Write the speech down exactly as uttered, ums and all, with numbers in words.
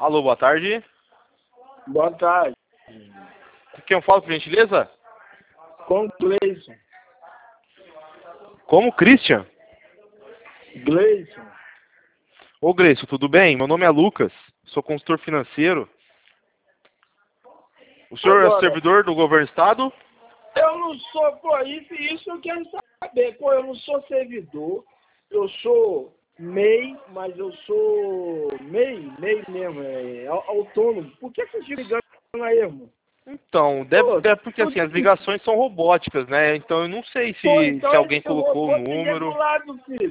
Alô, boa tarde. Boa tarde. Quem eu falo, por gentileza? Com Gleison. Como, Christian? Gleison. Ô, Gleison, tudo bem? Meu nome é Lucas, sou consultor financeiro. O senhor Agora, é servidor do governo do estado? eu não sou, pô, isso, isso eu quero saber. Pô, eu não sou servidor, eu sou M E I, mas eu sou M E I, M E I mesmo, é au- autônomo. Por que você está ligando aí, irmão? Então, deve, Pô, deve porque tu- assim, as ligações são robóticas, né? Então eu não sei Pô, se, então se alguém esse colocou o robô tem número. regulado, filho.